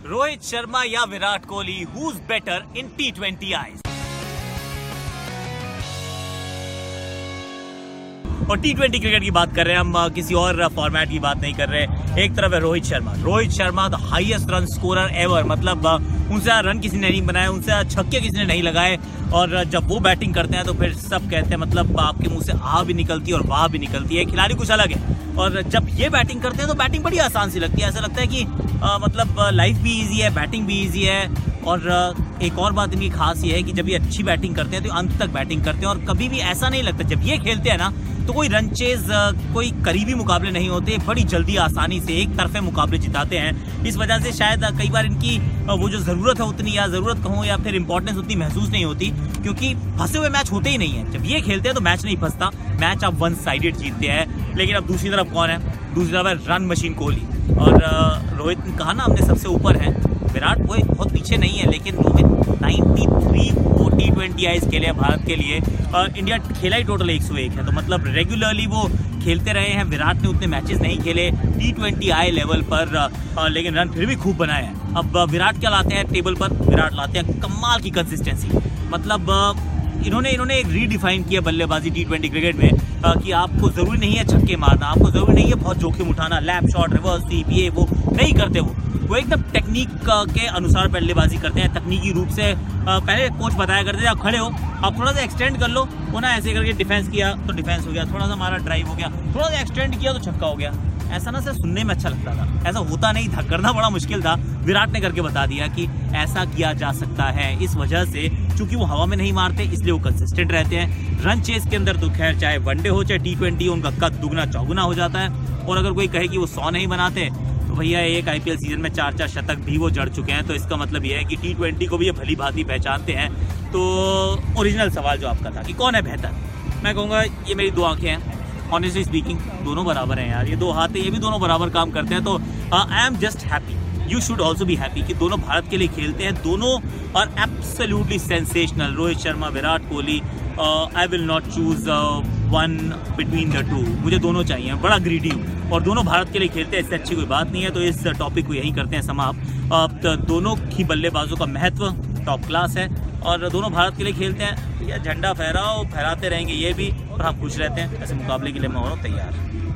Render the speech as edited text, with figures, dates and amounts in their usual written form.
रोहित शर्मा या Virat Kohli, who is better in T20 eyes? और T20 cricket की बात कर रहे हैं हम, किसी और फॉर्मेट की बात नहीं कर रहे। एक तरफ है Rohit Sharma the highest run scorer ever, मतलब उनसे रन किसी ने नहीं बनाए, उनसे छक्के किसी ने नहीं लगाए। और जब वो बैटिंग करते हैं तो फिर सब कहते हैं, मतलब आपके मुंह से आ भी निकलती है और वाह भी निकलती है। खिलाड़ी कुछ अलग है। और जब ये बैटिंग करते हैं तो बैटिंग बड़ी आसान सी लगती है, ऐसा लगता है कि मतलब लाइफ भी इजी है, बैटिंग भी इजी है। और एक और बात इनकी खास ये है कि जब ये अच्छी बैटिंग करते हैं तो अंत तक बैटिंग करते हैं और कभी भी ऐसा नहीं लगता जब ये खेलते हैं ना तो कोई रन चेज, कोई करीबी मुकाबले नहीं होते, बड़ी जल्दी आसानी से एक तरफे मुकाबले जिताते हैं। इस वजह से शायद कई बार इनकी वो जो ज़रूरत है उतनी, या ज़रूरत कहूँ या फिर इंपॉर्टेंस उतनी महसूस नहीं होती, क्योंकि फंसे हुए मैच होते ही नहीं है। जब ये खेलते हैं तो मैच नहीं फंसता, मैच आप वन साइडेड जीतते हैं। लेकिन अब दूसरी तरफ कौन है? दूसरी तरफ है रन मशीन कोहली। और रोहित ने कहा ना हमने सबसे ऊपर है, विराट कोहली बहुत पीछे नहीं है, लेकिन रोहित 93 T20 आईज खेले भारत के लिए। इंडिया खेला ही टोटल 101 है, तो मतलब रेगुलरली वो खेलते रहे हैं। विराट ने उतने मैचेस नहीं खेले T20 आई लेवल पर, लेकिन रन फिर भी खूब बनाए हैं। अब विराट क्या लाते हैं टेबल पर? विराट लाते हैं कमाल की कंसिस्टेंसी। मतलब इन्होंने एक रीडिफाइन किया बल्लेबाजी T20 क्रिकेट में, कि आपको जरूरी नहीं है छक्के मारना, आपको जरूरी नहीं है बहुत जोखिम उठाना, लैप शॉट, रिवर्स स्वीप, ये वो नहीं करते। वो एकदम टेक्निक के अनुसार बल्लेबाजी करते हैं। तकनीकी रूप से पहले कोच बताया करते थे, आप खड़े हो, आप थोड़ा सा एक्सटेंड कर लो, वो ना ऐसे करके डिफेंस किया तो डिफेंस हो गया, थोड़ा सा हमारा ड्राइव हो गया, थोड़ा सा एक्सटेंड किया तो छक्का हो गया। ऐसा ना सिर्फ सुनने में अच्छा लगता था, ऐसा होता नहीं था, करना बड़ा मुश्किल था। विराट ने करके बता दिया कि ऐसा किया जा सकता है। इस वजह से चूंकि वो हवा में नहीं मारते इसलिए वो कंसिस्टेंट रहते हैं। रन चेस के अंदर तो खैर चाहे वनडे हो चाहे T20, उनका कद दुगना चौगुना हो जाता है। और अगर कोई कहे कि वो 100 नहीं बनाते तो भैया एक IPL सीजन में 4 शतक भी वो जड़ चुके हैं, तो इसका मतलब ये है कि T20 को भी ये भली भांति पहचानते हैं। तो ओरिजिनल सवाल जो आपका था कि कौन है बेहतर, मैं कहूँगा ये मेरी दो आंखें हैं। ऑनेस्टली स्पीकिंग दोनों बराबर हैं यार, ये दो हाथ है, ये भी दोनों बराबर काम करते हैं। तो I am just happy, you should also be happy कि दोनों भारत के लिए खेलते हैं, दोनों और absolutely sensational. Rohit Sharma, Virat Kohli, I will not choose one between the two, मुझे दोनों चाहिए, बड़ा ग्रीडी हूँ। और दोनों भारत के लिए खेलते हैं, इससे अच्छी कोई बात नहीं है। तो इस टॉपिक को यहीं करते हैं समाप्त। तो दोनों ही बल्लेबाजों का महत्व टॉप क्लास है और दोनों भारत के लिए खेलते हैं। या झंडा फहराओ, फहराते रहेंगे ये भी, और हम खुश रहते हैं। ऐसे मुकाबले के लिए मैं और तैयार।